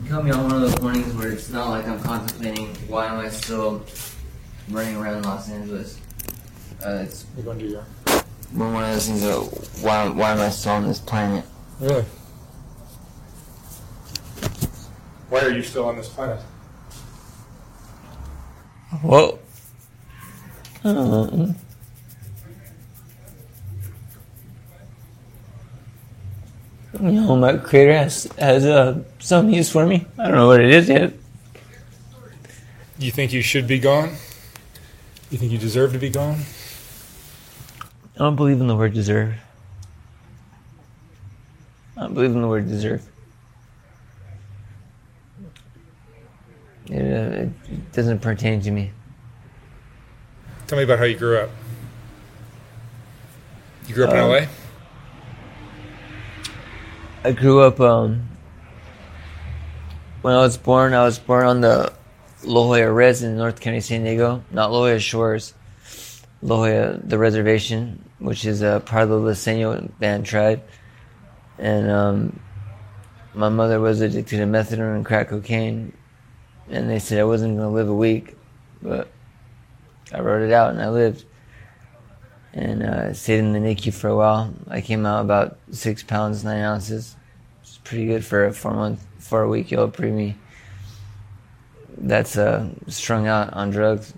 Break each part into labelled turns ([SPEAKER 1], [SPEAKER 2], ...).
[SPEAKER 1] caught me on one of those mornings where it's not like I'm contemplating why am I still running around Los Angeles. It's
[SPEAKER 2] one of
[SPEAKER 1] those things that why am I still on this planet?
[SPEAKER 2] Really? Why are you still on this planet?
[SPEAKER 1] Well, I don't know. You know, my creator has some use for me. I don't know what it is yet.
[SPEAKER 2] You think you should be gone? You think you deserve to be gone?
[SPEAKER 1] I don't believe in the word deserve. I don't believe in the word deserve. It doesn't pertain to me.
[SPEAKER 2] Tell me about how you grew up. You grew up in LA?
[SPEAKER 1] I grew up, when I was born on the La Jolla Res in North County, San Diego. Not La Jolla Shores. La Jolla, the reservation, which is a part of the Listeño band tribe. And my mother was addicted to methadone and crack cocaine. And they said I wasn't going to live a week. But I wrote it out and I lived. And I stayed in the NICU for a while. I came out about 6 pounds, 9 ounces. It's pretty good for a 4-week-old preemie that's strung out on drugs.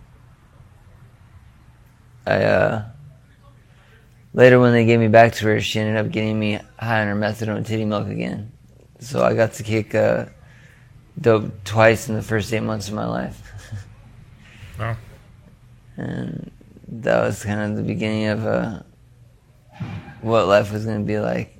[SPEAKER 1] Later when they gave me back to her, she ended up getting me high on her methadone and titty milk again. So I got to kick dope twice in the first 8 months of my life.
[SPEAKER 2] Wow.
[SPEAKER 1] And that was kind of the beginning of what life was going to be like.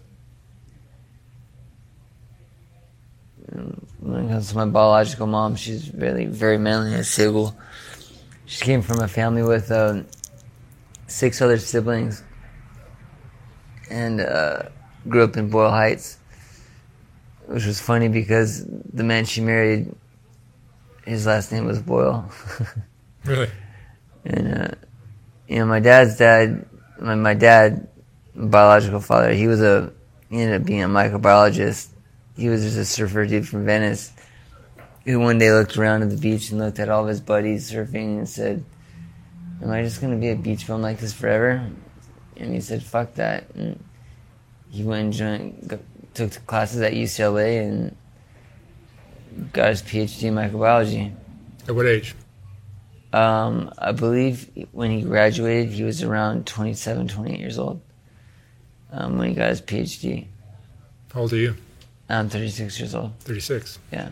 [SPEAKER 1] When it comes to my biological mom, she's really very manly and stable. She came from a family with 6 other siblings and grew up in Boyle Heights, which was funny because the man she married, his last name was Boyle.
[SPEAKER 2] Really?
[SPEAKER 1] And, my dad's dad, my dad, biological father, he ended up being a microbiologist. He was just a surfer dude from Venice who one day looked around at the beach and looked at all of his buddies surfing and said, am I just going to be a beach bum like this forever? And he said, fuck that. And he went and took classes at UCLA and got his PhD in microbiology.
[SPEAKER 2] At what age?
[SPEAKER 1] I believe when he graduated, he was around 27, 28 years old when he got his PhD.
[SPEAKER 2] How old are you?
[SPEAKER 1] I'm 36 years old.
[SPEAKER 2] 36?
[SPEAKER 1] Yeah.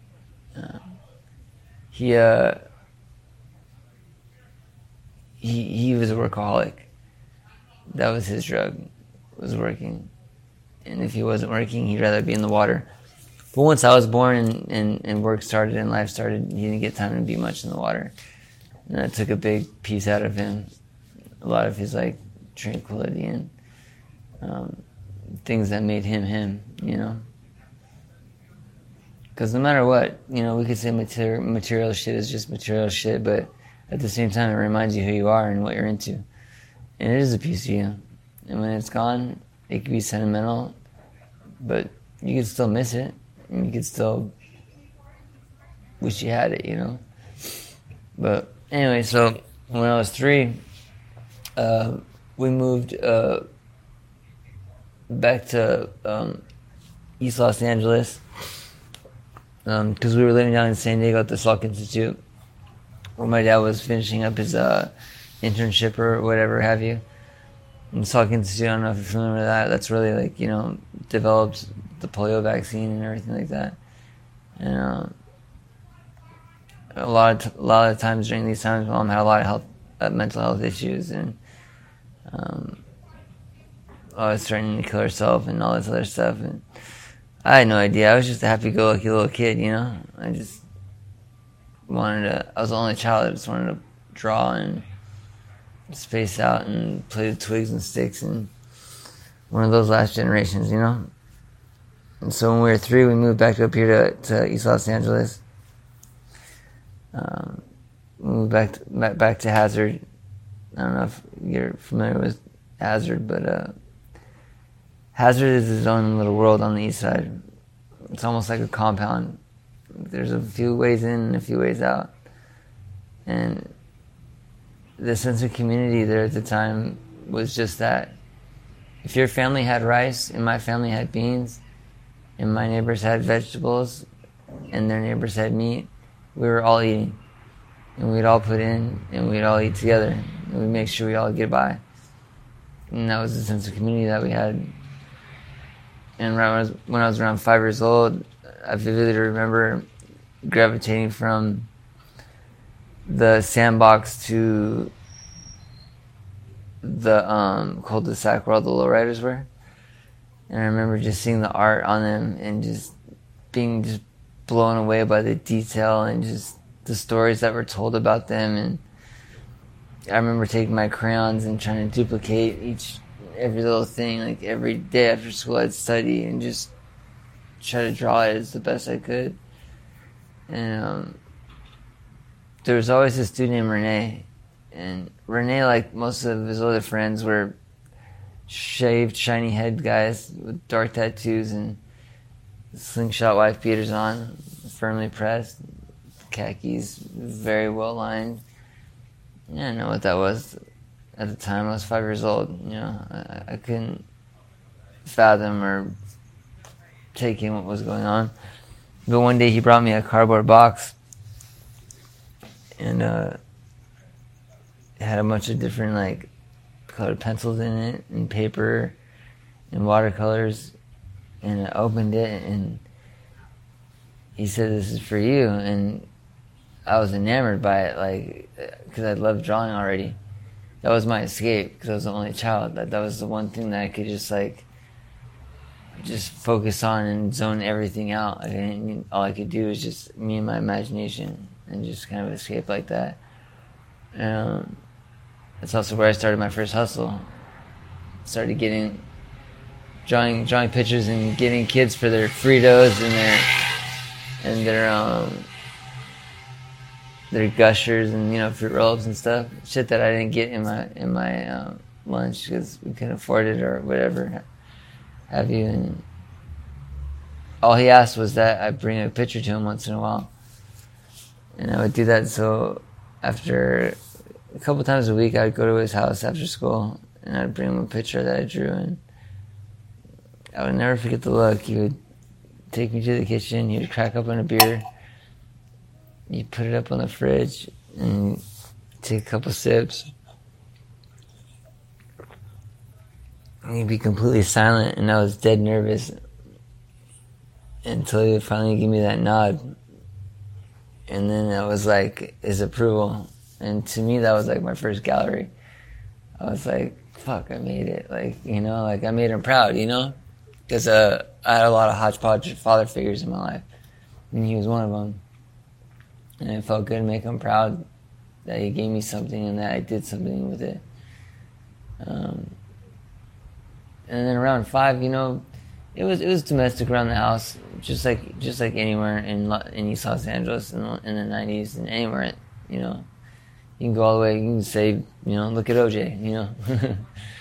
[SPEAKER 1] He was a workaholic. That was his drug, was working. And if he wasn't working, he'd rather be in the water. But once I was born and work started and life started, he didn't get time to be much in the water. And that took a big piece out of him. A lot of his, tranquility and things that made him, Because no matter what, we could say material shit is just material shit, but at the same time, it reminds you who you are and what you're into. And it is a piece of you. And when it's gone, it can be sentimental, but you can still miss it. And you can still wish you had it, But anyway, so when I was 3, we moved back to East Los Angeles because we were living down in San Diego at the Salk Institute, where my dad was finishing up his internship or whatever have you. And Salk Institute, I don't know if you're familiar with that. That's really developed the polio vaccine and everything like that. And a lot of times during these times, Mom had a lot of mental health issues, and I was threatening to kill herself and all this other stuff. And I had no idea. I was just a happy-go-lucky little kid, I just I was the only child. I just wanted to draw and space out and play with twigs and sticks, and one of those last generations, And so when we were 3, we moved back up here to East Los Angeles. We moved back to Hazard. I don't know if you're familiar with Hazard, but Hazard is his own little world on the east side. It's almost like a compound. There's a few ways in and a few ways out. And the sense of community there at the time was just that. If your family had rice and my family had beans and my neighbors had vegetables and their neighbors had meat, we were all eating. And we'd all put in and we'd all eat together. And we'd make sure we all get by. And that was the sense of community that we had. And when I was around 5 years old, I vividly remember gravitating from the sandbox to the cul-de-sac where all the lowriders were. And I remember just seeing the art on them and just being just blown away by the detail and just the stories that were told about them. And I remember taking my crayons and trying to duplicate every little thing. Like every day after school I'd study and just try to draw it as the best I could. And there was always this dude named Rene. And Rene, like most of his other friends, were shaved, shiny head guys with dark tattoos and slingshot wife beaters on, firmly pressed, khakis, very well lined. I didn't know what that was at the time. I was 5 years old. I couldn't fathom or take in what was going on. But one day he brought me a cardboard box, and it had a bunch of different like colored pencils in it, and paper, and watercolors. And I opened it, and he said, "This is for you." And I was enamored by it, like, because I loved drawing already. That was my escape, because I was the only child. That was the one thing that I could just focus on and zone everything out. All I could do was just me and my imagination, and just kind of escape like that. That's also where I started my first hustle. Started drawing pictures and getting kids for their Fritos and their Gushers and fruit roll-ups and stuff. Shit that I didn't get in my lunch because we couldn't afford it or whatever have you. And all he asked was that I bring a picture to him once in a while, and I would do that. So after a couple times a week, I'd go to his house after school and I'd bring him a picture that I drew, and I would never forget the look. He would take me to the kitchen, he would crack open a beer, you put it up on the fridge and take a couple sips. And he'd be completely silent, and I was dead nervous until he would finally give me that nod. And then that was like his approval. And to me, that was like my first gallery. I was like, fuck, I made it. Like I made him proud, Because I had a lot of hodgepodge father figures in my life, and he was one of them. And it felt good to make him proud that he gave me something and that I did something with it. And then around 5, it was domestic around the house, just like anywhere in East Los Angeles in the 90s, and anywhere, you can go all the way. You can say, look at OJ,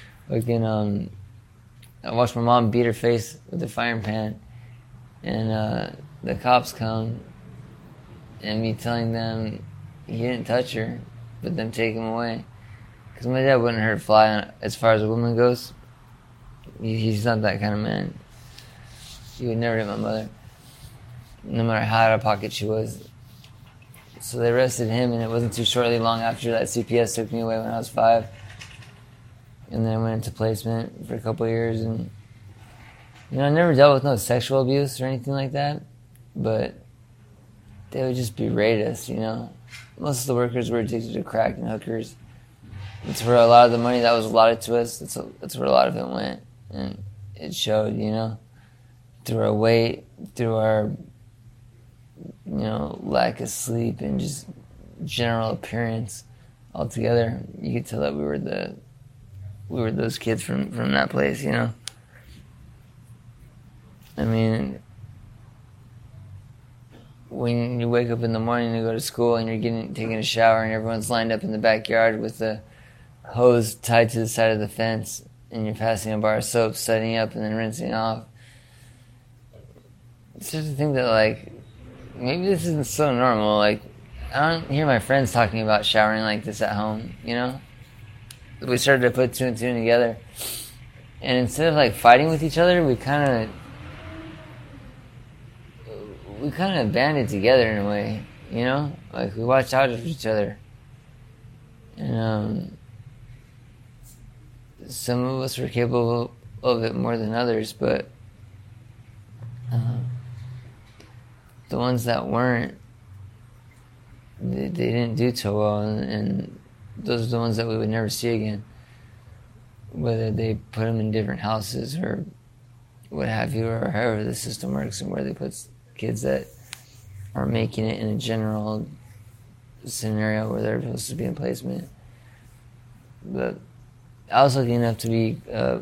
[SPEAKER 1] I watched my mom beat her face with a frying pan, and the cops come, and me telling them he didn't touch her, but them take him away. Because my dad wouldn't hurt a fly as far as a woman goes. He's not that kind of man. He would never hit my mother, no matter how out of pocket she was. So they arrested him, and it wasn't too shortly long after that CPS took me away when I was 5. And then I went into placement for a couple of years, and I never dealt with no sexual abuse or anything like that, but they would just berate us, Most of the workers were addicted to crack and hookers. It's where a lot of the money that was allotted to us, that's where a lot of it went. And it showed, through our weight, through our, lack of sleep and just general appearance altogether. You could tell that we were those kids from that place, I mean, when you wake up in the morning to go to school and you're taking a shower and everyone's lined up in the backyard with the hose tied to the side of the fence and you're passing a bar of soap, setting up and then rinsing off. start to think that, like, maybe this isn't so normal. Like, I don't hear my friends talking about showering like this at home, you know? We started to put two and two together. And instead of, like, fighting with each other, we kind of banded together in a way, you know? Like, we watched out for each other. And, some of us were capable of it more than others, but the ones that weren't, they didn't do so well, and those are the ones that we would never see again. Whether they put them in different houses or what have you, or however the system works, and where they put kids that are making it in a general scenario where they're supposed to be in placement. But I was lucky enough to be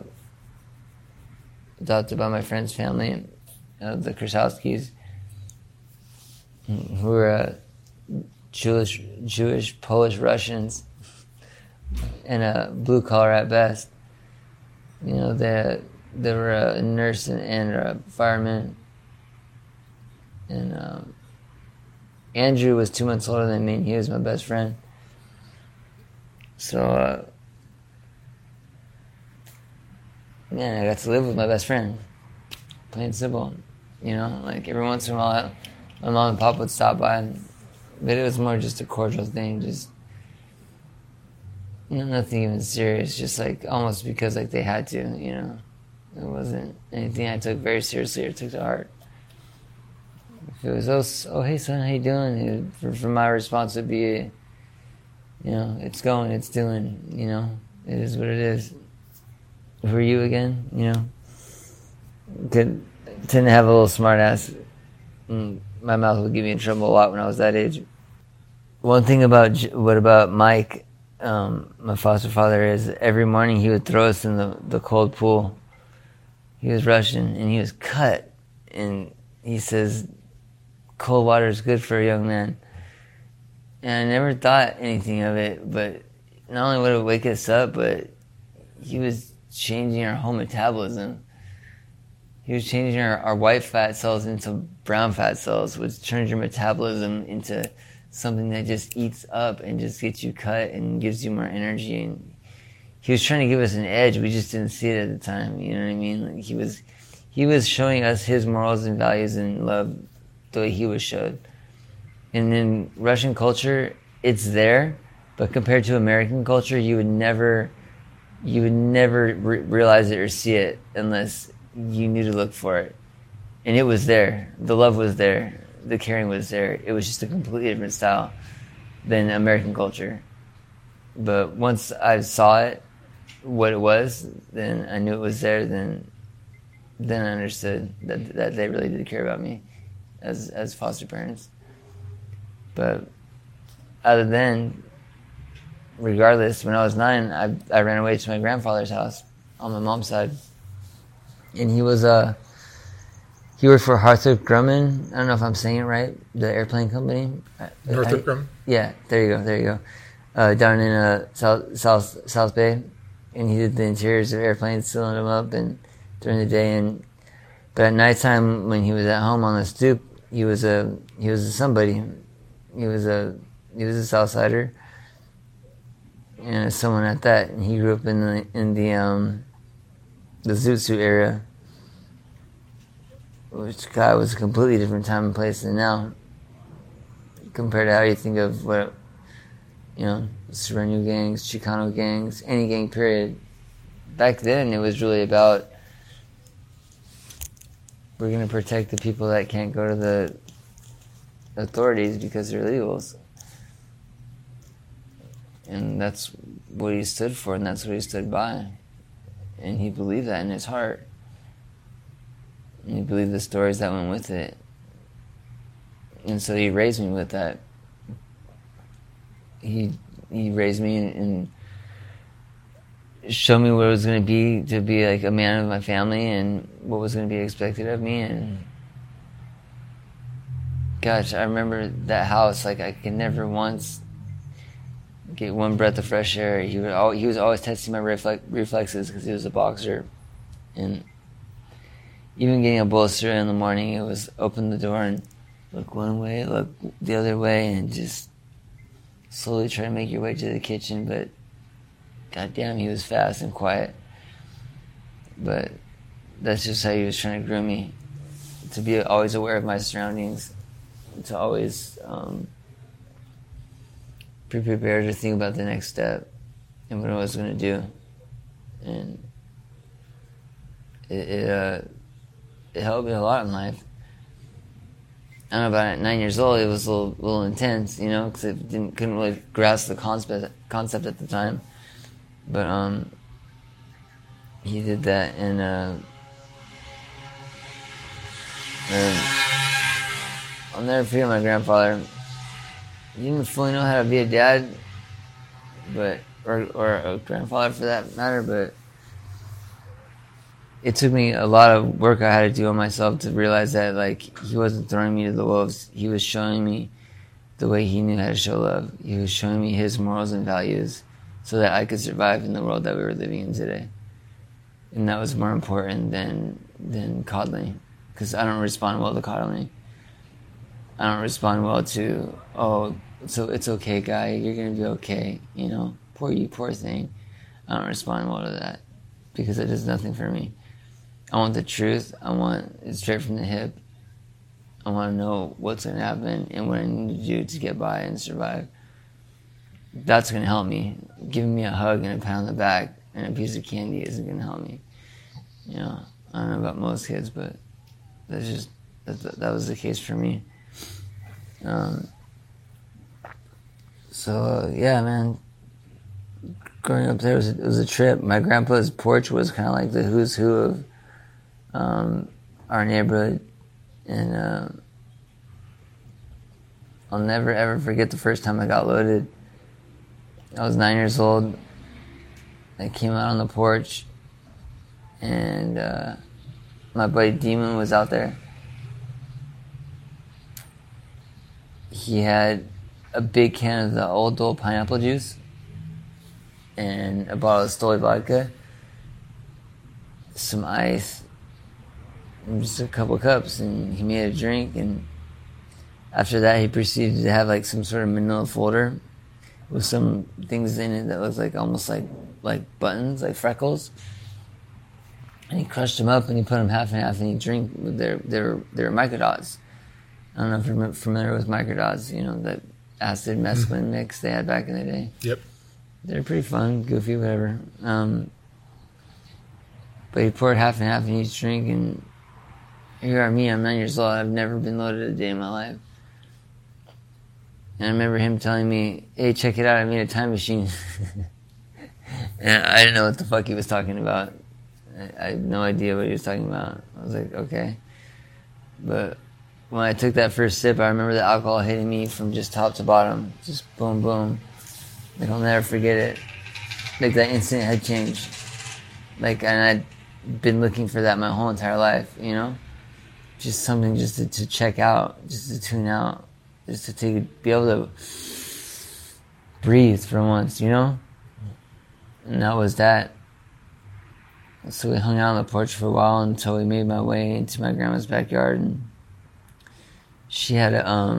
[SPEAKER 1] adopted by my friend's family, the Krasowskis, who were Jewish, Polish Russians, and blue collar at best. You know, they were a nurse and a fireman. And Andrew was 2 months older than me, and he was my best friend. So, man, I got to live with my best friend. Plain and simple. You know, like every once in a while, my mom and pop would stop by, but it was more just a cordial thing, just nothing even serious, just like almost because like they had to, you know. It wasn't anything I took very seriously or took to heart. If it was, oh hey son, how you doing? For my response would be, you know, it's going, it's doing, you know, it is what it is. Who are you again? You know, tend to have a little smart ass. My mouth would get me in trouble a lot when I was that age. One thing about Mike, my foster father, is every morning he would throw us in the cold pool. He was Russian and he was cut, and he says cold water is good for a young man. And I never thought anything of it, but not only would it wake us up, but he was changing our whole metabolism. He was changing our white fat cells into brown fat cells, which turns your metabolism into something that just eats up and just gets you cut and gives you more energy. And he was trying to give us an edge. We just didn't see it at the time. You know what I mean? Like he was showing us his morals and values and love the way he was showed. And in Russian culture, it's there, but compared to American culture, you would never realize it or see it unless you knew to look for it. And it was there. The love was there. The caring was there. It was just a completely different style than American culture. But once I saw it, what it was, then I knew it was there. Then I understood that they really did care about me as foster parents. But other than, regardless, when I was 9, I ran away to my grandfather's house on my mom's side, and he worked for Northrop Grumman. I don't know if I'm saying it right. The airplane company.
[SPEAKER 2] Northrop Grumman. Yeah,
[SPEAKER 1] there you go. Down in South Bay, and he did the interiors of airplanes, sealing them up, and during the day. But at nighttime, when he was at home on the stoop, he was a somebody. He was a Southsider, and someone at that. And he grew up in the Zoot Suit area, which, God, was a completely different time and place than now, compared to how you think of what, you know, Sereno gangs, Chicano gangs, any gang period. Back then, it was really about, we're going to protect the people that can't go to the authorities because they're illegals. And that's what he stood for, and that's what he stood by. And he believed that in his heart. And he believed the stories that went with it. And so he raised me with that. He raised me and showed me what it was going to be like a man of my family, and what was going to be expected of me. And gosh, I remember that house, like I could never once get one breath of fresh air. He was always testing my reflexes because he was a boxer. And even getting a bowl of cereal in the morning, it was open the door and look one way, look the other way, and just slowly try to make your way to the kitchen. But goddamn, he was fast and quiet. But that's just how he was trying to groom me, to be always aware of my surroundings, to always be prepared to think about the next step and what I was going to do. And it helped me a lot in life. I don't know, about at 9 years old, it was a little intense, you know, because I couldn't really grasp the concept at the time. But he did that, and I'll never forget my grandfather. He didn't fully know how to be a dad, but or a grandfather for that matter, but it took me a lot of work I had to do on myself to realize that, like, he wasn't throwing me to the wolves. He was showing me the way he knew how to show love. He was showing me his morals and values so that I could survive in the world that we were living in today. And that was more important than coddling, because I don't respond well to coddling. I don't respond well to, oh, so it's okay, guy, you're going to be okay, you know, poor you, poor thing. I don't respond well to that, because it does nothing for me. I want the truth. I want it straight from the hip. I want to know what's going to happen and what I need to do to get by and survive. That's going to help me. Giving me a hug and a pat on the back and a piece of candy isn't going to help me. You know, I don't know about most kids, but that was the case for me. Yeah, man. Growing up there it was a trip. My grandpa's porch was kind of like the who's who of our neighborhood, and I'll never ever forget the first time I got loaded. I was 9 years old. I came out on the porch, and my buddy Demon was out there. He had a big can of the Old Dole pineapple juice and a bottle of Stoli vodka, some ice, and just a couple cups, and he made a drink. And after that, he proceeded to have like some sort of manila folder with some things in it that looked like almost like buttons, like freckles. And he crushed them up and he put them half and half, and he drink with their microdots. I don't know if you're familiar with microdots, you know, that acid mescaline mix they had back in the day.
[SPEAKER 2] Yep.
[SPEAKER 1] They're pretty fun, goofy, whatever. But he poured half and half in each drink, and here are me, I'm 9 years old, I've never been loaded a day in my life. And I remember him telling me, hey, check it out, I made a time machine. And I didn't know what the fuck he was talking about. I had no idea what he was talking about. I was like, okay. But when I took that first sip, I remember the alcohol hitting me from just top to bottom. Just boom, boom. Like, I'll never forget it. Like, that instant head change. Like, and I'd been looking for that my whole entire life, you know? Just something just to check out, just to tune out, just to be able to breathe for once, you know? And that was that. So we hung out on the porch for a while until we made my way into my grandma's backyard, and she had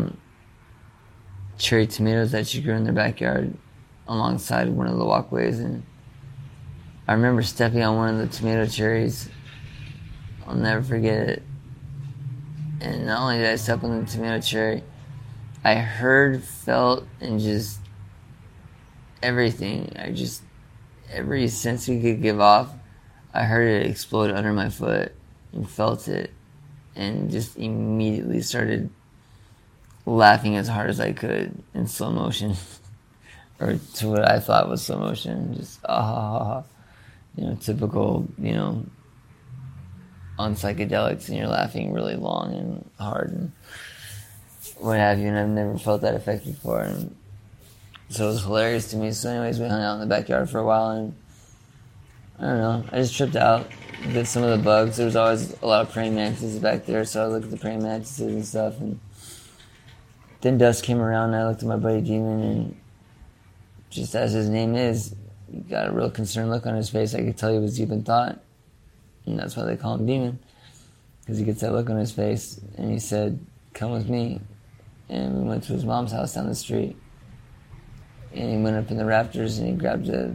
[SPEAKER 1] cherry tomatoes that she grew in their backyard alongside one of the walkways, and I remember stepping on one of the tomato cherries. I'll never forget it. And not only did I step on the tomato cherry, I heard, felt, and just everything. Every sense we could give off, I heard it explode under my foot and felt it, and just immediately started laughing as hard as I could in slow motion, or to what I thought was slow motion. Just you know, typical, you know, on psychedelics, and you're laughing really long and hard and what have you. And I've never felt that effect before, and so it was hilarious to me. So anyways, we hung out in the backyard for a while, and I don't know, I just tripped out, did some of the bugs. There was always a lot of praying mantises back there, so I looked at the praying mantises and stuff, and then dusk came around, and I looked at my buddy Demon, and just as his name is, he got a real concerned look on his face. I could tell he was deep in thought, and that's why they call him Demon. because he gets that look on his face, and he said, "Come with me." And we went to his mom's house down the street, and he went up in the rafters and he grabbed a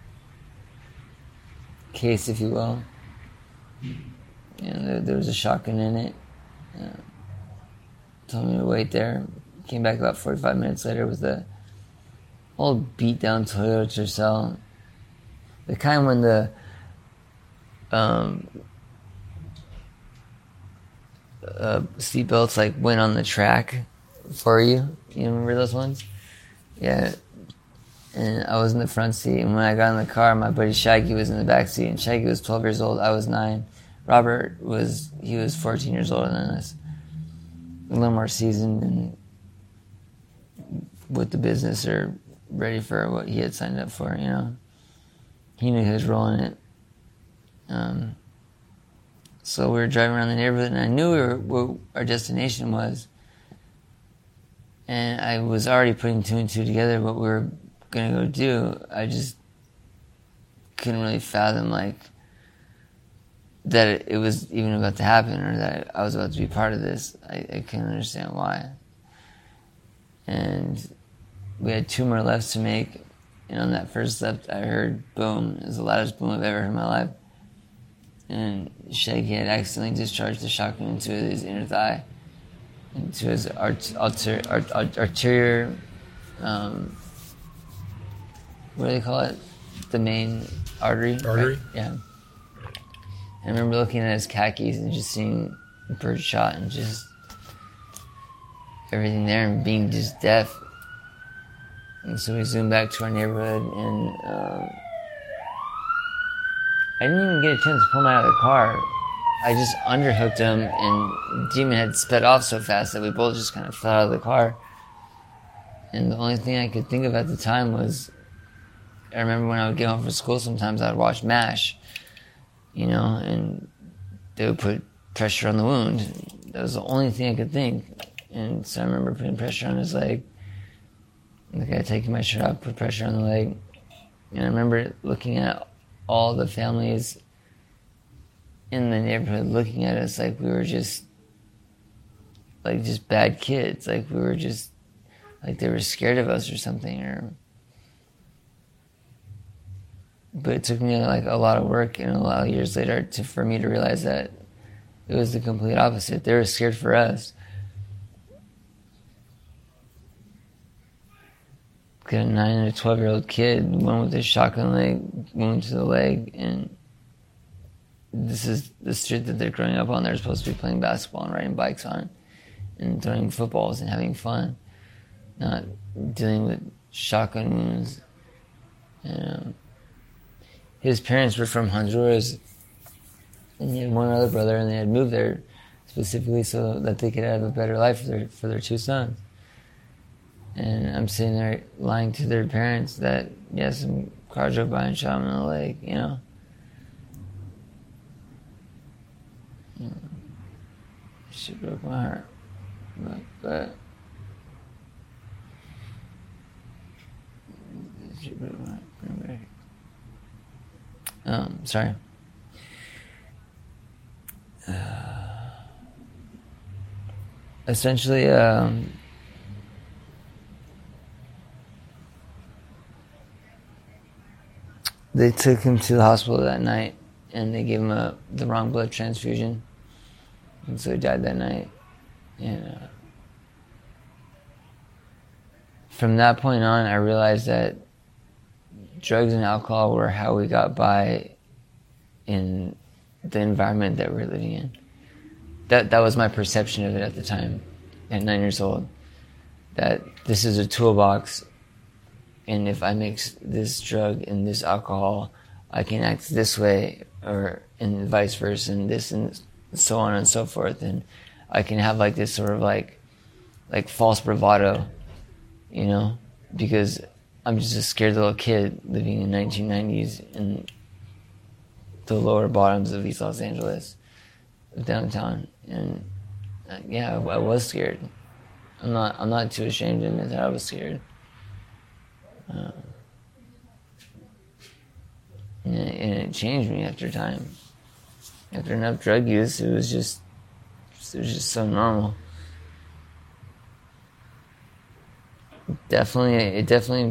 [SPEAKER 1] case, if you will, and there was a shotgun in it. Told me to wait there. Came back about 45 minutes later with a old beat down Toyota Tercel, the kind when the seatbelts like went on the track for you. You remember those ones? Yeah. And I was in the front seat, and when I got in the car, my buddy Shaggy was in the back seat, and Shaggy was 12 years old. I was 9. Robert was 14 years older than us, a little more seasoned and with the business, or ready for what he had signed up for. You know, he knew his role in it. So we were driving around the neighborhood, and I knew where our destination was, and I was already putting 2 and 2 together. What we were gonna go do, I just couldn't really fathom like that it was even about to happen, or that I was about to be part of this. I couldn't understand why. And we had 2 more lefts to make, and on that first left, I heard boom. It was the loudest boom I've ever heard in my life. And Shaggy had accidentally discharged the shotgun into his inner thigh, into his arterial, what do they call it? The main artery?
[SPEAKER 2] Artery?
[SPEAKER 1] Right? Yeah. I remember looking at his khakis and just seeing birdshot and just everything there and being just deaf. And so we zoomed back to our neighborhood, and I didn't even get a chance to pull him out of the car. I just underhooked him, and Demon had sped off so fast that we both just kind of fell out of the car. And the only thing I could think of at the time was, I remember when I would get home from school, sometimes I'd watch MASH, you know, and they would put pressure on the wound. That was the only thing I could think. And so I remember putting pressure on his leg. The guy taking my shirt off, put pressure on the leg. And I remember looking at all the families in the neighborhood looking at us like we were just bad kids. Like we were just, like they were scared of us or something. But it took me like a lot of work and a lot of years later for me to realize that it was the complete opposite. They were scared for us. Got a 9 and a 12-year-old kid, one with a shotgun wound to the leg, and this is the street that they're growing up on. They're supposed to be playing basketball and riding bikes on, and throwing footballs and having fun, not dealing with shotgun wounds. And his parents were from Honduras, and he had one other brother, and they had moved there specifically so that they could have a better life for their 2 sons. And I'm sitting there lying to their parents that, yeah, some car drove by and shot him in the leg, you know? Shit broke my heart. But shit broke my heart. Sorry. Essentially, they took him to the hospital that night, and they gave him the wrong blood transfusion, and so he died that night. And from that point on, I realized that drugs and alcohol were how we got by in the environment that we're living in. That was my perception of it at the time, at 9 years old. That this is a toolbox, and if I mix this drug and this alcohol, I can act this way, and vice versa, and this and so on and so forth, and I can have like this sort of like false bravado, you know, because I'm just a scared little kid living in 1990s in the lower bottoms of East Los Angeles, downtown, and yeah, I was scared. I'm not too ashamed to admit that I was scared. And it changed me after time. After enough drug use, it was just It was just so normal. It definitely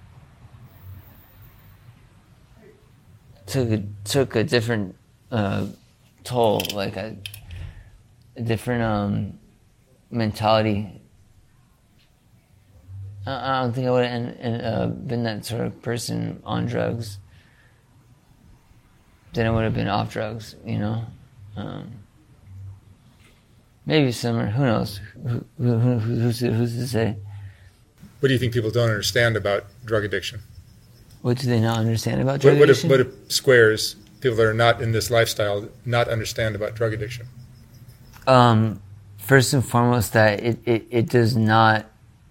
[SPEAKER 1] took a different toll, like a different mentality. I don't think I would have been that sort of person on drugs. Then I would have been off drugs, you know. Maybe similar. Who knows? Who's to say?
[SPEAKER 2] What do you think people don't understand about drug addiction?
[SPEAKER 1] What do they not understand about drug addiction?
[SPEAKER 2] What if squares, people that are not in this lifestyle, not understand about drug addiction?
[SPEAKER 1] First and foremost, that it does not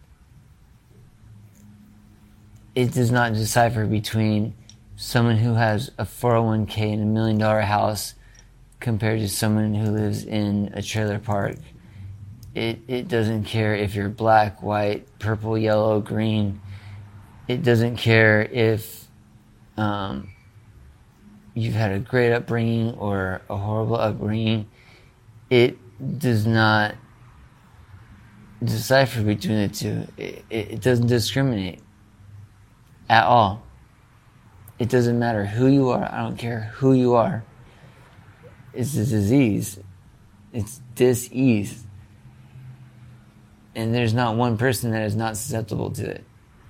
[SPEAKER 1] decipher between someone who has a 401k and $1 million house compared to someone who lives in a trailer park. It doesn't care if you're black, white, purple, yellow, green. It doesn't care if you've had a great upbringing or a horrible upbringing. It does not decipher between the two. It doesn't discriminate at all. It doesn't matter who you are. I don't care who you are. It's a disease. It's dis-ease. And there's not one person that is not susceptible to it.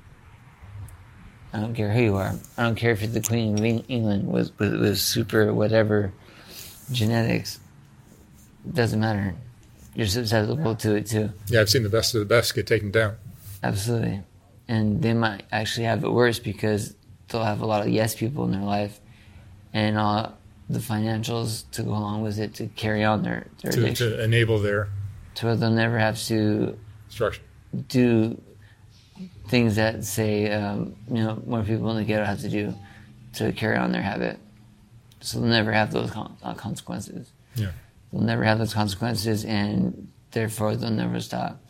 [SPEAKER 1] I don't care who you are. I don't care if you're the Queen of England with super whatever genetics. It doesn't matter. You're susceptible to it too.
[SPEAKER 2] Yeah, I've seen the best of the best get taken down.
[SPEAKER 1] Absolutely. And they might actually have it worse because they'll have a lot of yes people in their life and the financials to go along with it to carry on their addiction.
[SPEAKER 2] To enable their...
[SPEAKER 1] To where they'll never have to
[SPEAKER 2] structure.
[SPEAKER 1] Do things that say, more people in the ghetto have to do to carry on their habit. So they'll never have those consequences.
[SPEAKER 2] Yeah.
[SPEAKER 1] They'll never have those consequences, and therefore they'll never stop.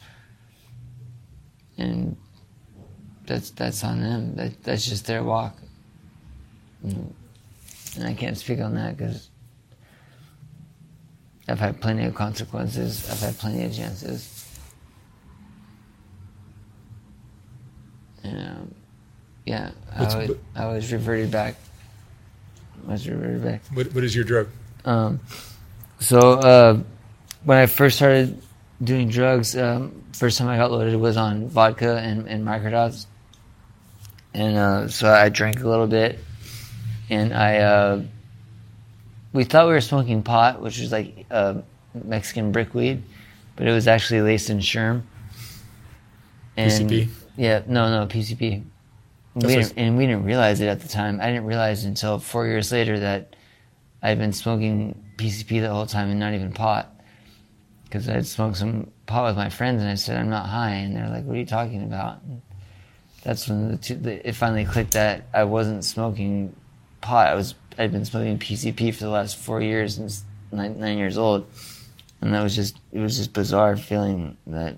[SPEAKER 1] And that's on them. That's just their walk. And I can't speak on that because I've had plenty of consequences. I've had plenty of chances. And I was reverted back. What
[SPEAKER 2] is your drug?
[SPEAKER 1] So when I first started doing drugs, first time I got loaded was on vodka and microdose. And so I drank a little bit, and we thought we were smoking pot, which was like Mexican brickweed, but it was actually laced in sherm. And
[SPEAKER 2] PCP?
[SPEAKER 1] Yeah, no, PCP. We didn't realize it at the time. I didn't realize until 4 years later that I'd been smoking PCP the whole time and not even pot. Because I'd smoked some pot with my friends and I said, I'm not high. And they're like, what are you talking about? And that's when it finally clicked that I wasn't smoking pot. I'd been smoking PCP for the last 4 years since 9 years old. And it was just bizarre feeling that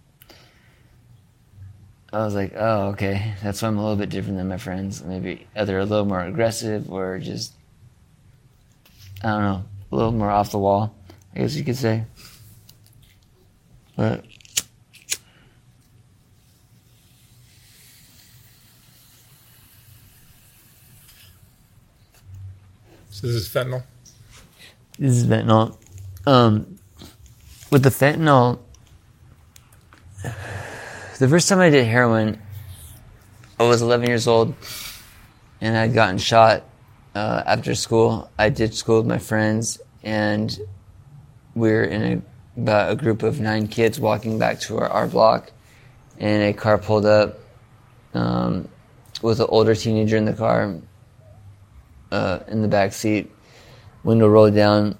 [SPEAKER 1] I was like, oh, okay, that's why I'm a little bit different than my friends. Maybe either a little more aggressive or just, I don't know, a little more off the wall, I guess you could say. But
[SPEAKER 2] so this is fentanyl?
[SPEAKER 1] This is fentanyl. With the fentanyl, the first time I did heroin, I was 11 years old, and I'd gotten shot after school. I did school with my friends, and we were in about a group of 9 kids walking back to our block, and a car pulled up with an older teenager in the car, in the back seat, window rolled down,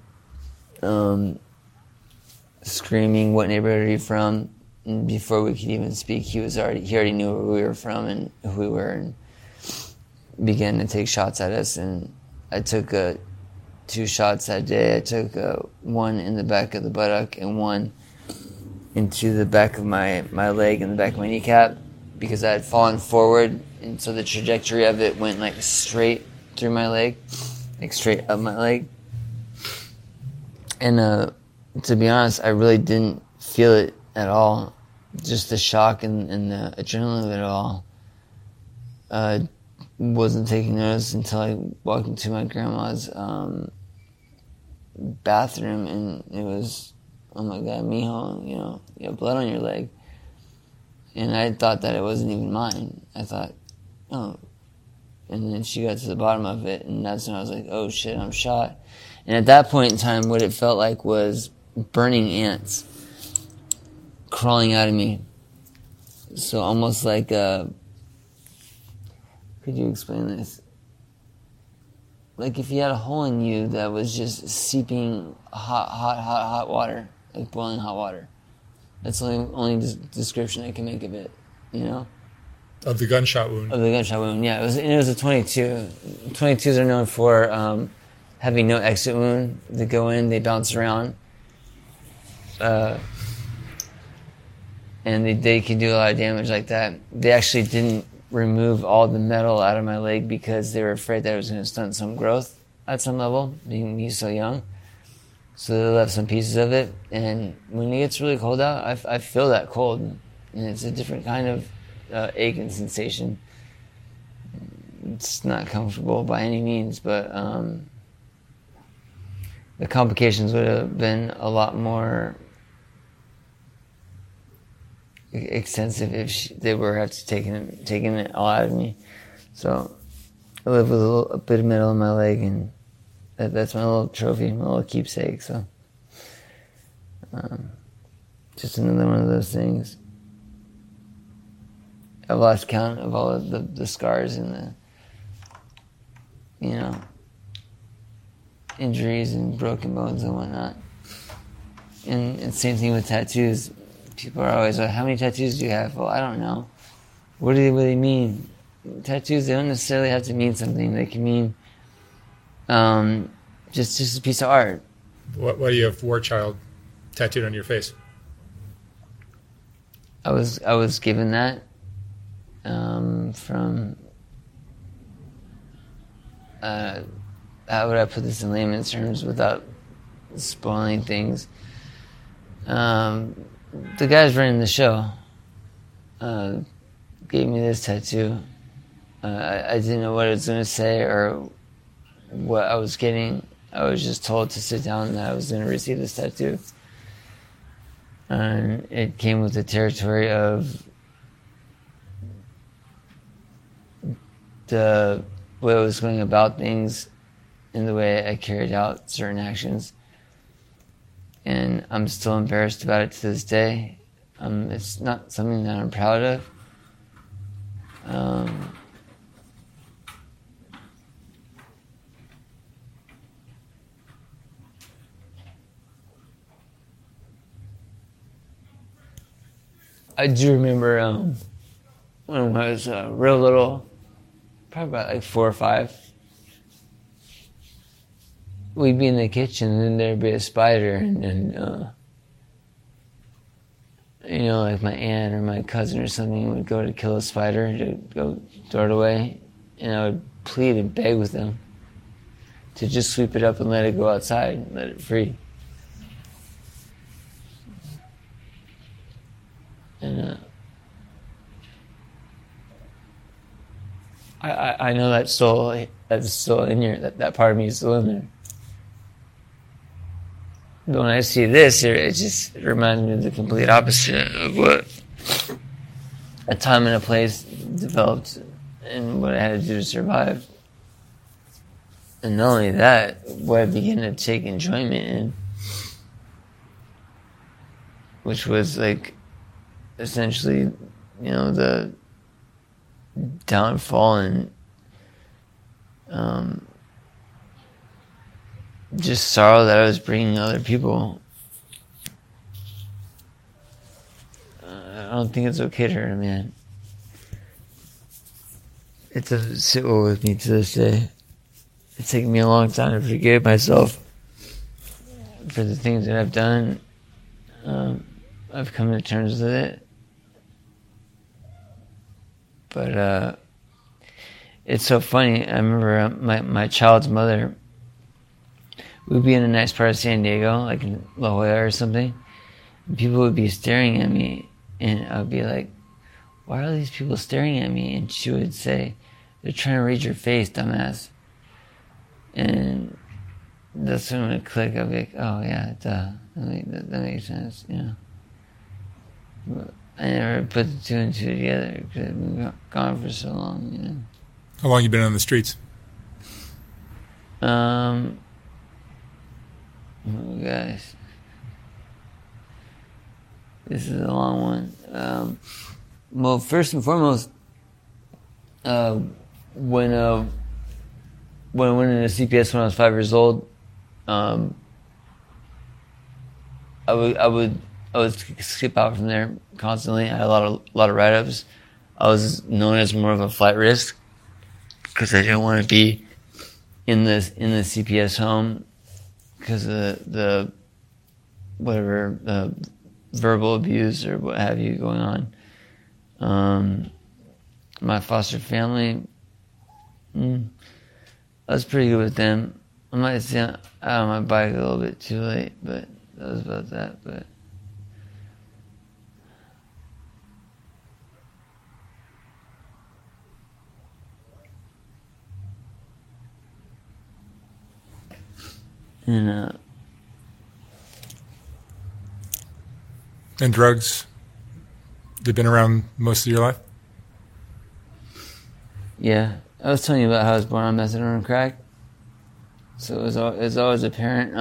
[SPEAKER 1] screaming, "What neighborhood are you from?" And before we could even speak, he already knew where we were from and who we were, and began to take shots at us. And I took 2 shots that day. I took one in the back of the buttock and one into the back of my leg and the back of my kneecap, because I had fallen forward, and so the trajectory of it went like straight through my leg, like straight up my leg. And to be honest, I really didn't feel it at all. Just the shock and the adrenaline of it all. Wasn't taking notice until I walked into my grandma's bathroom, and it was, oh my God, mijo, you have blood on your leg. And I thought that it wasn't even mine. I thought, oh. And then she got to the bottom of it, and that's when I was like, oh shit, I'm shot. And at that point in time, what it felt like was burning ants crawling out of me. So almost like, could you explain this? Like if you had a hole in you that was just seeping hot water, like boiling hot water. That's the only description I can make of it,
[SPEAKER 2] Of the gunshot wound.
[SPEAKER 1] Of the gunshot wound, yeah. It was a 22. 22s are known for having no exit wound. They go in, they bounce around. And they can do a lot of damage like that. They actually didn't remove all the metal out of my leg because they were afraid that it was going to stunt some growth at some level, being me so young. So they left some pieces of it. And when it gets really cold out, I feel that cold. And it's a different kind of ache and sensation. It's not comfortable by any means, but the complications would have been a lot more extensive if they were taking it all out of me. So I live with a bit of metal in my leg, and that's my little trophy, my little keepsake. So just another one of those things. I've lost count of all of the scars and the injuries and broken bones and whatnot. And same thing with tattoos. People are always like, how many tattoos do you have? Well, I don't know. What do they really mean? Tattoos, they don't necessarily have to mean something. They can mean just a piece of art.
[SPEAKER 2] Why do you have War Child tattooed on your face?
[SPEAKER 1] I was given that from how would I put this in layman's terms without spoiling things? The guys running the show gave me this tattoo. I didn't know what it was going to say or what I was getting. I was just told to sit down and that I was going to receive this tattoo. And it came with the territory of the way I was going about things and the way I carried out certain actions. And I'm still embarrassed about it to this day. It's not something that I'm proud of. I do remember when I was real little, probably about like 4 or 5, we'd be in the kitchen and then there'd be a spider and like my aunt or my cousin or something would go to kill a spider to go throw it away, and I would plead and beg with them to just sweep it up and let it go outside and let it free. And I know that's still in here, that part of me is still in there. But when I see this, it just reminds me of the complete opposite of what a time and a place developed and what I had to do to survive. And not only that, what I began to take enjoyment in, which was like essentially, the downfall and just sorrow that I was bringing other people. I don't think it's okay to hurt a man. It doesn't sit well with me to this day. It's taken me a long time to forgive myself for the things that I've done. I've come to terms with it. But it's so funny. I remember my child's mother we'd be in a nice part of San Diego, like in La Jolla or something. And people would be staring at me, and I'd be like, "Why are these people staring at me?" And she would say, "They're trying to read your face, dumbass." And that's when it would click. I'd be like, "Oh yeah, duh. That makes sense, you know." But I never put the two and two together because I've been gone for so long, you know.
[SPEAKER 2] How long you been on the streets?
[SPEAKER 1] Oh gosh, this is a long one. Well, first and foremost, when I went into CPS when I was 5 years old, I would skip out from there constantly. I had a lot of write-ups. I was known as more of a flight risk because I didn't want to be in the CPS home because of the verbal abuse or what have you going on. My foster family, I was pretty good with them. I might say out on my bike a little bit too late, but that was about that. But
[SPEAKER 2] And drugs, they've been around most of your life?
[SPEAKER 1] yeah, I was telling you about how I was born on methadone and crack. So it was always apparent.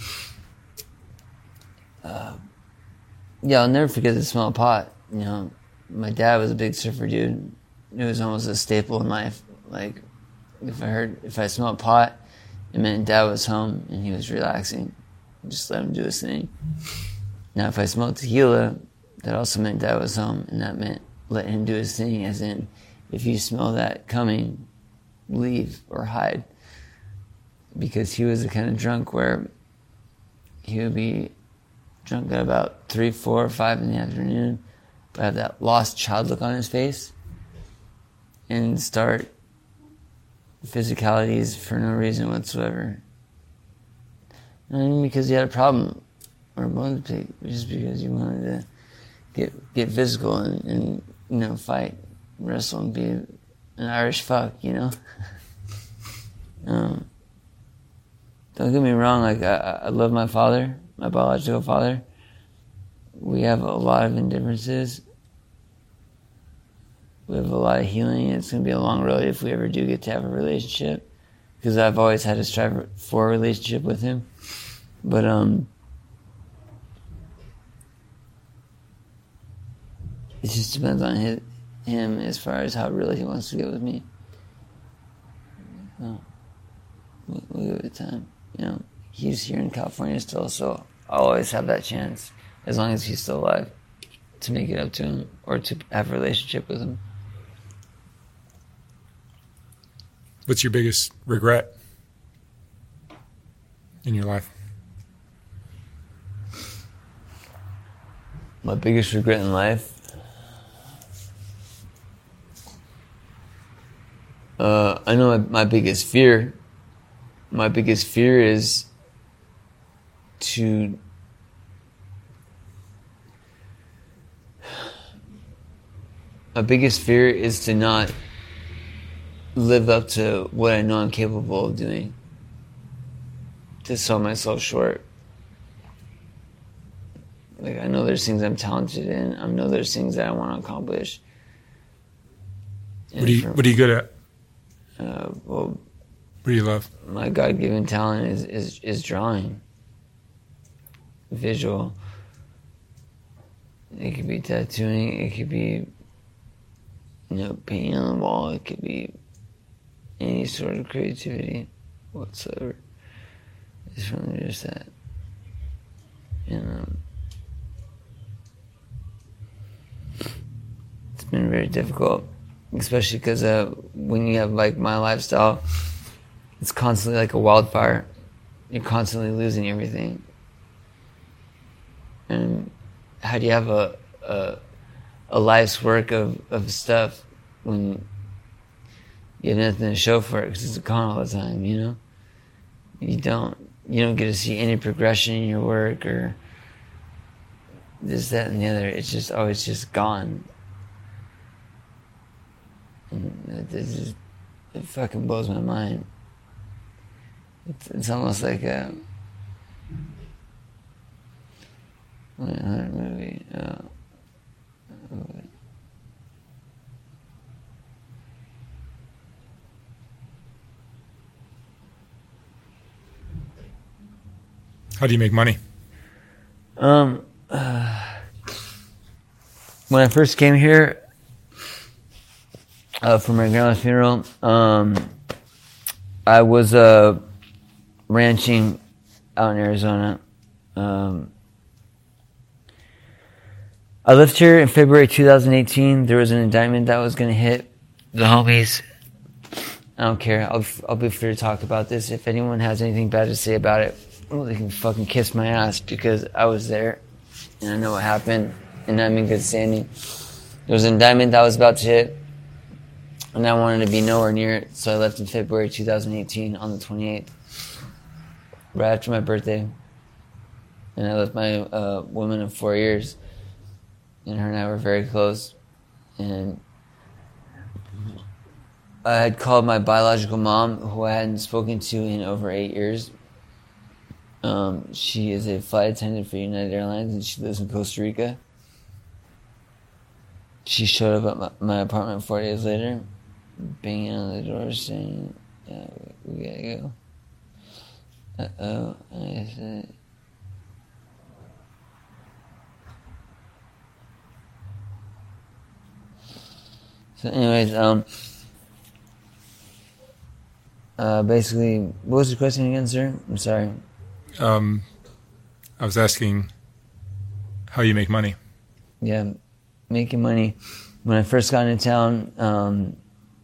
[SPEAKER 1] Yeah, I'll never forget the smell of pot. You know, my dad was a big surfer dude. It was almost a staple in life. Like, if I smelled pot, it meant Dad was home and he was relaxing. Just let him do his thing. Now, if I smelled tequila, that also meant Dad was home, and that meant let him do his thing, as in, if you smell that coming, leave or hide. Because he was the kind of drunk where he would be drunk at about 3, 4, 5 in the afternoon, but have that lost child look on his face, and start physicalities for no reason whatsoever. Not because he had a problem or wanted to, just because he wanted to get physical and you know, fight, wrestle, and be an Irish fuck, you know. Don't get me wrong, like I love my father, my biological father. We have a lot of indifferences. We have a lot of healing. It's going to be a long road if we ever do get to have a relationship, because I've always had to strive for a relationship with him. But it just depends on him as far as how real he wants to get with me. So, we'll give it time. You know, he's here in California still, so I'll always have that chance, as long as he's still alive, to make it up to him or to have a relationship with him.
[SPEAKER 2] What's your biggest regret in your life?
[SPEAKER 1] My biggest regret in life? I know my biggest fear. My biggest fear is to not live up to what I know I'm capable of doing, to sell myself short. Like, I know there's things I'm talented in. I know there's things that I want to accomplish.
[SPEAKER 2] What are you good at?
[SPEAKER 1] Well,
[SPEAKER 2] what do you love?
[SPEAKER 1] My God-given talent is drawing, visual. It could be tattooing. It could be, you know, painting on the wall. It could be any sort of creativity whatsoever. It's really just that. And it's been very difficult, especially because when you have like my lifestyle, it's constantly like a wildfire. You're constantly losing everything. And how do you have a life's work of stuff when you have nothing to show for it because it's gone all the time, you know? You don't. you don't get to see any progression in your work or this, that, and the other. It's just always just gone. And it fucking blows my mind. It's almost like a movie.
[SPEAKER 2] How do you make money?
[SPEAKER 1] When I first came here for my grandma's funeral, I was ranching out in Arizona. I left here in February 2018. There was an indictment that was going to hit the homies. I don't care. I'll be free to talk about this. If anyone has anything bad to say about it, well, they can fucking kiss my ass, because I was there and I know what happened and I'm in good standing. There was an indictment that was about to hit and I wanted to be nowhere near it, so I left in February 2018 on the 28th, right after my birthday. And I left my woman of 4 years, and her and I were very close. And I had called my biological mom, who I hadn't spoken to in over 8 years. She is a flight attendant for United Airlines, and she lives in Costa Rica. She showed up at my apartment 4 days later, banging on the door saying, "Yeah, we gotta go." Uh-oh. And I said, so anyways, basically, what was the question again, sir? I'm sorry.
[SPEAKER 2] I was asking how you make money.
[SPEAKER 1] Yeah, making money. When I first got into town,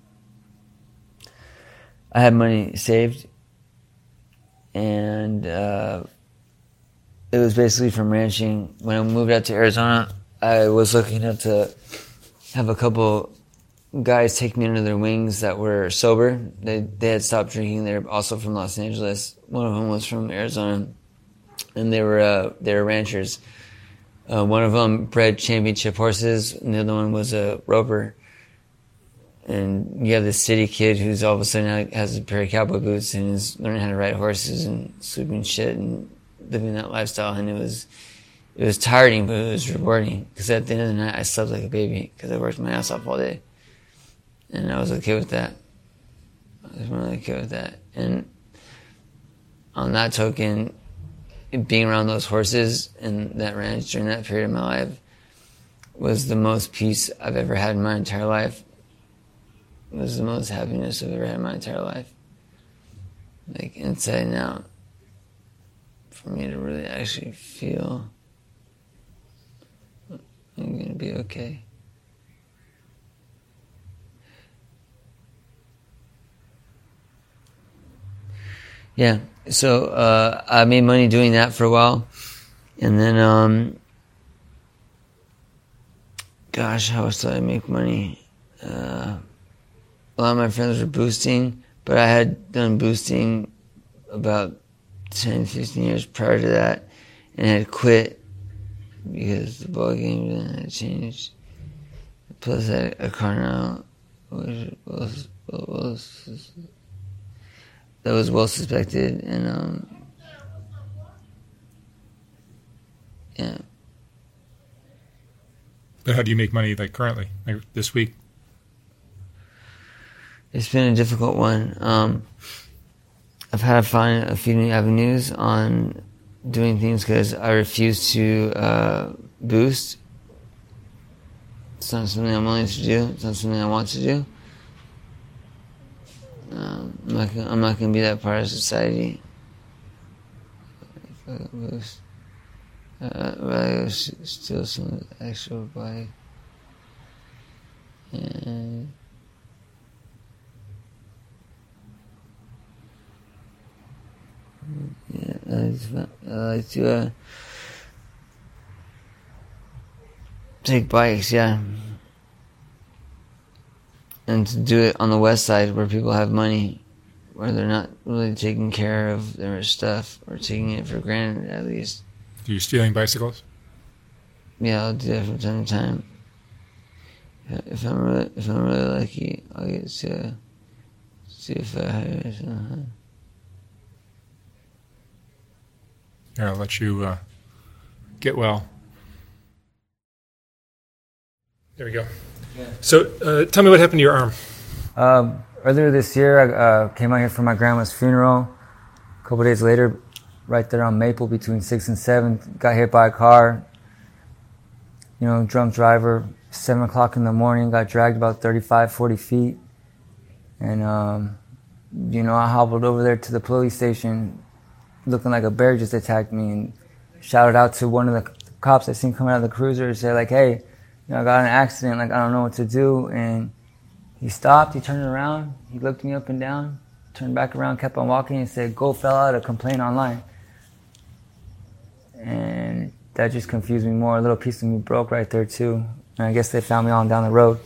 [SPEAKER 1] I had money saved, and it was basically from ranching. When I moved out to Arizona, I was lucky enough to have a couple guys take me under their wings that were sober. They had stopped drinking. They were also from Los Angeles. One of them was from Arizona, and they were ranchers. One of them bred championship horses, and the other one was a roper. And you have this city kid who's all of a sudden has a pair of cowboy boots and is learning how to ride horses and sweeping shit and living that lifestyle. And it was tiring, but it was rewarding, because at the end of the night I slept like a baby because I worked my ass off all day, and I was okay with that. I was really okay with that. And on that token, being around those horses and that ranch during that period of my life was the most peace I've ever had in my entire life. It was the most happiness I've ever had in my entire life. Like, inside and out. For me to really actually feel I'm gonna be okay. Yeah, so I made money doing that for a while. And then, gosh, how else did I make money? A lot of my friends were boosting, but I had done boosting about 10, 15 years prior to that, and I had quit because the ball game had changed. Plus, I had a car now, which that was well suspected, and yeah.
[SPEAKER 2] But how do you make money, like currently, like this week?
[SPEAKER 1] It's been a difficult one. I've had to find a few new avenues on doing things because I refuse to boost. It's not something I'm willing to do. It's not something I want to do. I'm not going to be that part of society. If I can boost, rather steal some of the actual bike. And yeah, I like to take bikes, yeah. And to do it on the west side where people have money, where they're not really taking care of their stuff or taking it for granted, at least.
[SPEAKER 2] Are you stealing bicycles?
[SPEAKER 1] Yeah, I'll do that from time to time. If I'm really lucky, I'll get to see if I hire someone.
[SPEAKER 2] Here, I'll let you get well. There we go. Yeah. So tell me what happened to your arm.
[SPEAKER 3] Earlier this year, I came out here for my grandma's funeral. A couple days later, right there on Maple between 6th and 7th, got hit by a car. Drunk driver, 7 o'clock in the morning, got dragged about 35, 40 feet. And, I hobbled over there to the police station looking like a bear just attacked me and shouted out to one of the cops I seen coming out of the cruiser and said, like, hey, I got in an accident, like, I don't know what to do. And he stopped, he turned around, he looked me up and down, turned back around, kept on walking, and said, go fill out a complaint online. And that just confused me more. A little piece of me broke right there, too. And I guess they found me on down the road.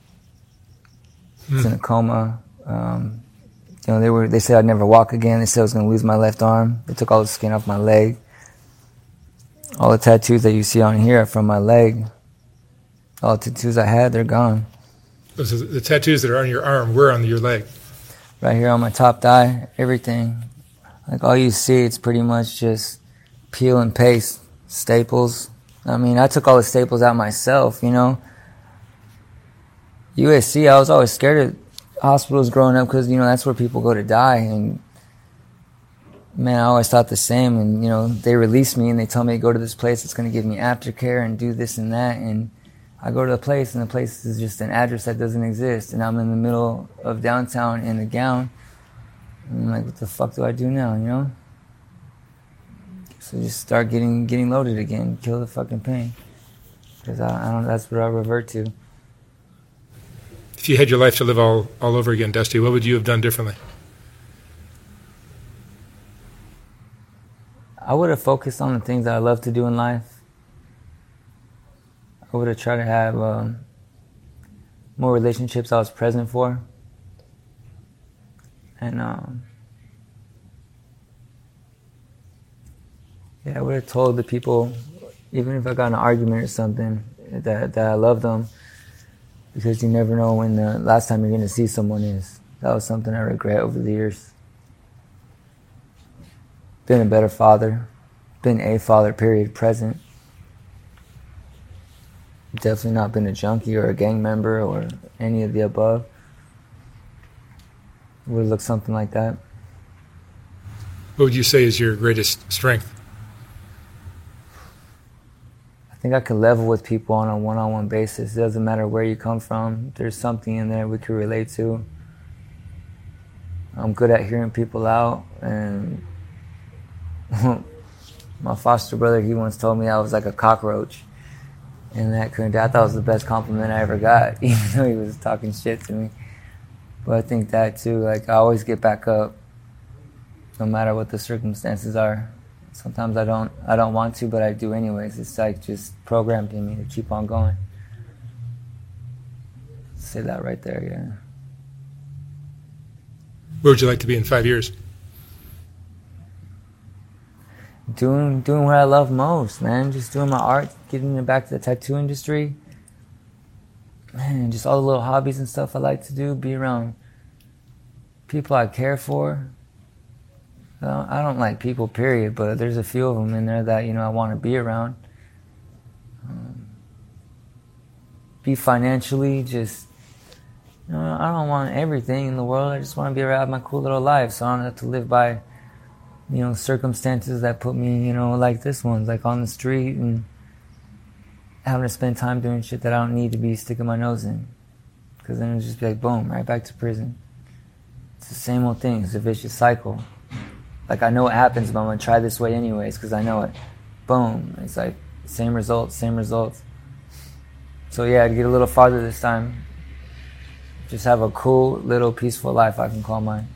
[SPEAKER 3] I was in a coma. They said I'd never walk again. They said I was going to lose my left arm. They took all the skin off my leg. All the tattoos that you see on here are from my leg. All the tattoos I had, they're gone.
[SPEAKER 2] So the tattoos that are on your arm were on your leg?
[SPEAKER 3] Right here on my top thigh, everything. Like all you see, it's pretty much just peel and paste, staples. I mean, I took all the staples out myself, USC, I was always scared of hospitals growing up because, that's where people go to die. And, man, I always thought the same. And, they released me and they told me to go to this place that's going to give me aftercare and do this and that. And I go to the place and the place is just an address that doesn't exist. And I'm in the middle of downtown in a gown. And I'm like, what the fuck do I do now, So just start getting loaded again, kill the fucking pain. Because I don't. That's what I revert to.
[SPEAKER 2] If you had your life to live all over again, Dusty, what would you have done differently?
[SPEAKER 3] I would have focused on the things that I love to do in life. I would have tried to have more relationships I was present for. And I would have told the people, even if I got in an argument or something, that I love them, because you never know when the last time you're going to see someone is. That was something I regret over the years. Been a better father. Been a father, period, present. Definitely not been a junkie or a gang member or any of the above. Would look something like that.
[SPEAKER 2] What would you say is your greatest strength?
[SPEAKER 3] I think I could level with people on a one-on-one basis. It doesn't matter where you come from. There's something in there we could relate to. I'm good at hearing people out. And my foster brother, he once told me I was like a cockroach. And I thought it was the best compliment I ever got, even though he was talking shit to me. But I think that too, like, I always get back up, no matter what the circumstances are. Sometimes I don't want to, but I do anyways. It's like just programmed in me to keep on going. Say that right there, yeah.
[SPEAKER 2] Where would you like to be in 5 years?
[SPEAKER 3] Doing what I love most, man. Just doing my art, getting back to the tattoo industry. Man, just all the little hobbies and stuff I like to do. Be around people I care for. I don't like people, period, but there's a few of them in there that, I want to be around. Be financially just, I don't want everything in the world. I just want to be around my cool little life, so I don't have to live by, circumstances that put me, like this one, like on the street and having to spend time doing shit that I don't need to be sticking my nose in. Because then it'll just be like, boom, right back to prison. It's the same old thing. It's a vicious cycle. Like, I know what happens, but I'm going to try this way anyways because I know it. Boom. It's like same results, same results. So yeah, to get a little farther this time, just have a cool, little, peaceful life I can call mine.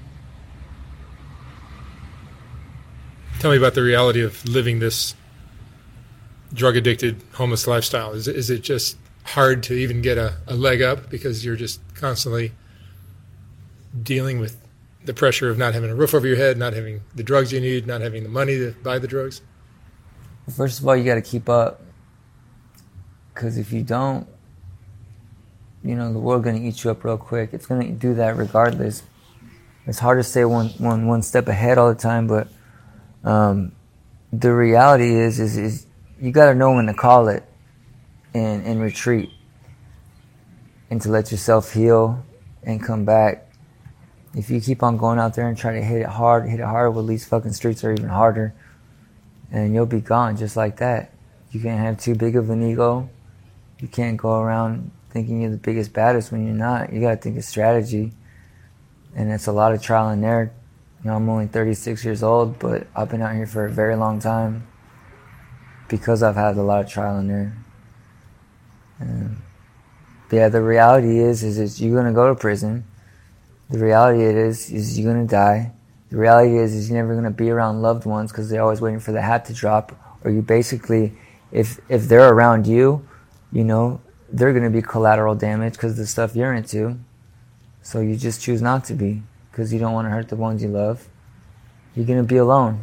[SPEAKER 2] Tell me about the reality of living this drug-addicted, homeless lifestyle. Is it just hard to even get a leg up because you're just constantly dealing with the pressure of not having a roof over your head, not having the drugs you need, not having the money to buy the drugs?
[SPEAKER 3] First of all, you got to keep up. Because if you don't, the world's going to eat you up real quick. It's going to do that regardless. It's hard to stay one step ahead all the time, but the reality is you got to know when to call it and retreat, and to let yourself heal and come back. If you keep on going out there and try to hit it harder, well, these fucking streets are even harder, and you'll be gone just like that. You can't have too big of an ego. You can't go around thinking you're the biggest, baddest when you're not. You got to think of strategy, and it's a lot of trial and error. I'm only 36 years old, but I've been out here for a very long time because I've had a lot of trial and error. Yeah, the reality is you're going to go to prison. The reality is you're going to die. The reality is you're never going to be around loved ones because they're always waiting for the hat to drop. Or you basically, if they're around you, they're going to be collateral damage because of the stuff you're into. So you just choose not to be because you don't want to hurt the ones you love. You're going to be alone.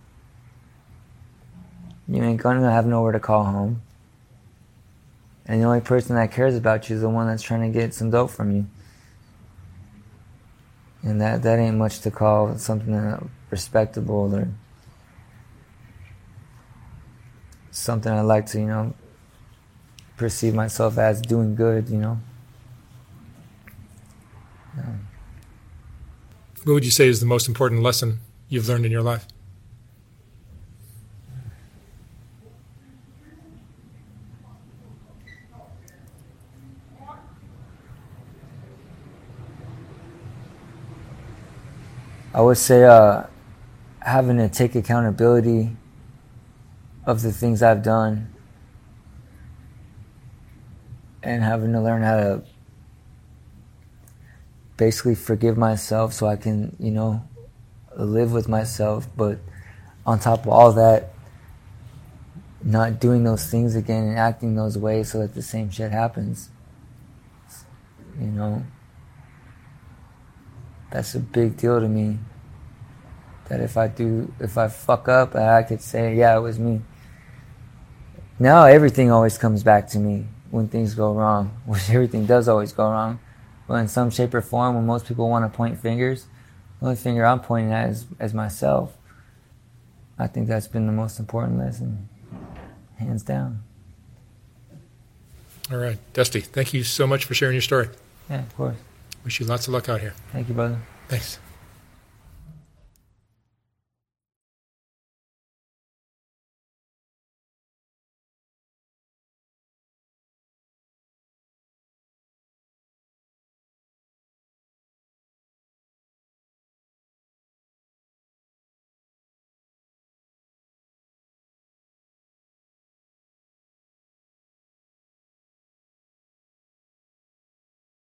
[SPEAKER 3] You ain't going to have nowhere to call home. And the only person that cares about you is the one that's trying to get some dope from you. And that ain't much to call something respectable or something I like to, perceive myself as doing good, Yeah.
[SPEAKER 2] What would you say is the most important lesson you've learned in your life?
[SPEAKER 3] I would say having to take accountability of the things I've done and having to learn how to basically forgive myself so I can, live with myself. But on top of all that, not doing those things again and acting those ways so that the same shit happens. That's a big deal to me. That if I fuck up, I could say, yeah, it was me. Now everything always comes back to me when things go wrong, which everything does always go wrong. But in some shape or form, when most people want to point fingers, the only finger I'm pointing at is myself. I think that's been the most important lesson, hands down.
[SPEAKER 2] All right. Dusty, thank you so much for sharing your story.
[SPEAKER 3] Yeah, of course.
[SPEAKER 2] Wish you lots of luck out here.
[SPEAKER 3] Thank you, brother.
[SPEAKER 2] Thanks.